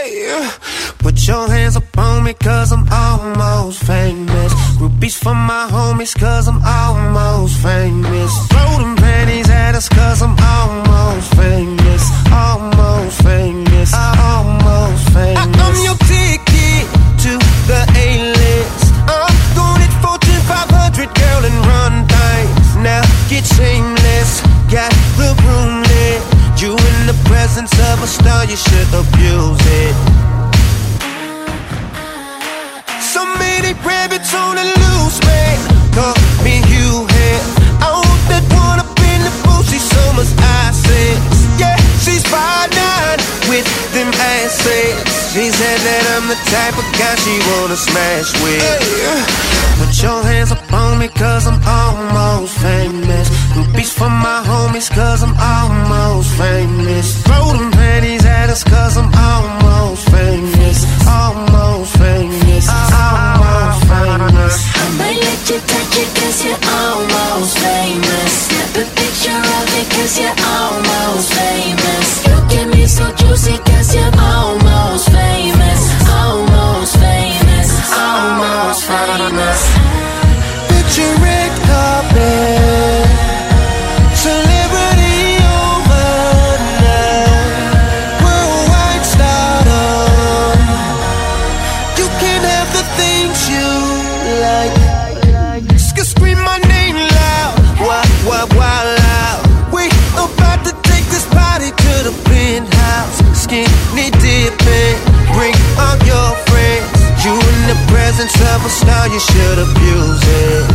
Hey, put your hands up on me cause I'm almost famous. Groupies for my homies cause I'm almost famous. Throw them panties at us cause I'm almost famous. Almost famous, almost famous. I'm your ticket to the A-list. I'm going at Fortune 500, girl, and run things. Now get shameless, got the room lit. You in the presence of a star, you should abuse it. So many rabbits on a loose, man. Call me Hugh Head. I want that one up in the booth. She's so much assets. Yeah, she's 5'9" with them assets. She said that I'm the type of guy she wanna smash with. Hey, put your hands up on me cause I'm almost famous. Groupies for my homies cause I'm almost famous. Throw them panties at us cause I'm almost famous. Almost famous, almost famous. I might let you touch it cause you're almost famous. Snap a picture of it cause you're almost famous. You get me so juicy cause you're almost famous. Almost famous, almost famous. Picture red carpet, celebrity overnight, worldwide stardom. You can have the things you like. Scream my name loud, why loud? We about to take this party to the penthouse. Skinny dipping, bring all your friends. You in the presence of a star, you should abuse it.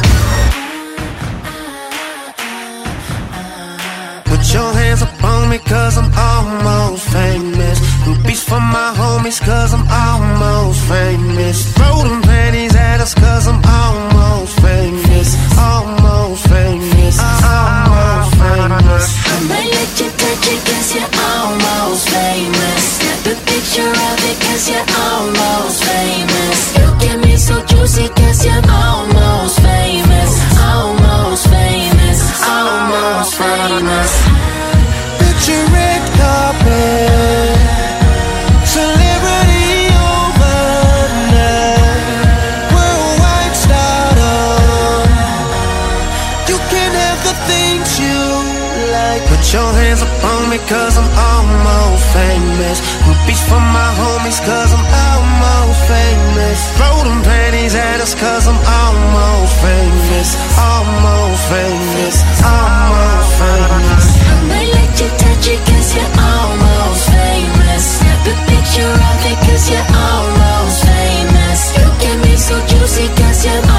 Put your hands up on me cause I'm almost famous. Groupies for my homies cause I'm almost famous. Throw them panties at us cause I'm almost famous. Almost famous, almost famous. I might let you touch it cause you're almost famous. Snap a picture of it cause you're almost famous. You get me so juicy cause you're almost famous. Almost famous, almost famous. Picture red carpet, celebrity overnight, worldwide stardom. You can have the things you like. Put your hands up on me cause I'm almost famous. Groupies for my homies cause I'm almost famous. Throw them panties at us cause I'm almost famous. Almost famous, almost famous. I might let you touch it cause you're almost famous. Snap a picture of it cause you're almost famous. You get me so juicy cause you're